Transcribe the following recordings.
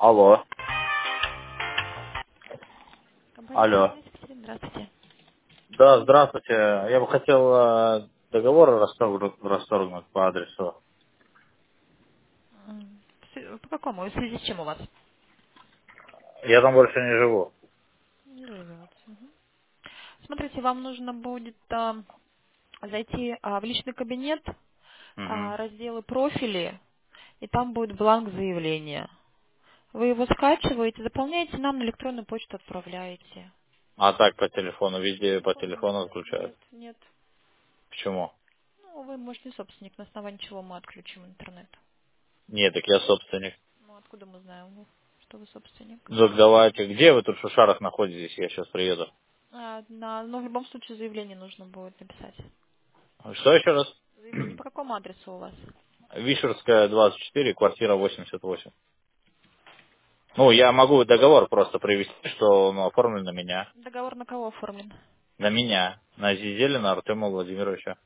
Алло. Компания Алло. «Личность», Екатерина, здравствуйте. Да, здравствуйте. Я бы хотел договор расторгнуть по адресу. По какому? В связи с чем у вас? Я там больше не живу. Не живете. Мгм. Смотрите, вам нужно будет зайти в личный кабинет, Мгм. разделы профили, и там будет бланк заявления. Вы его скачиваете, заполняете, нам на электронную почту отправляете. А так по телефону, По везде по телефону телефону нельзя. отключают. Нет, нет. Почему? Ну, вы, может, не собственник, на основании чего мы отключим интернет. Нет, так я собственник. Ну, откуда мы знаем, что вы собственник? Ну, так давайте. Где вы тут в Шушарах находитесь? Я сейчас приеду. Но в любом случае заявление нужно будет написать. Что еще раз? Заявление по какому адресу у вас? Вишерская, 24, квартира 88. Ну, я могу договор просто привести, что он оформлен на меня. Договор на кого оформлен? На меня. На Зизелина Артема Владимировича.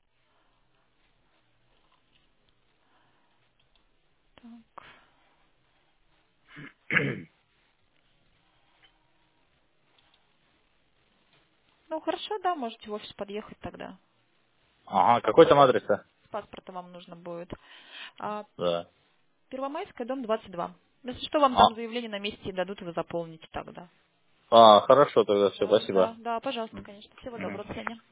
Так. Ну хорошо, да, можете в офис подъехать тогда. Ага, какой там Паспорт. адрес-то? С паспортом вам нужно будет. А, Да. Первомайская, дом 22. Если что, вам А, там заявление на месте дадут, и вы заполните тогда. хорошо тогда, все, Да, спасибо. да, да, пожалуйста, конечно. Всего Мгм. доброго, до свидания.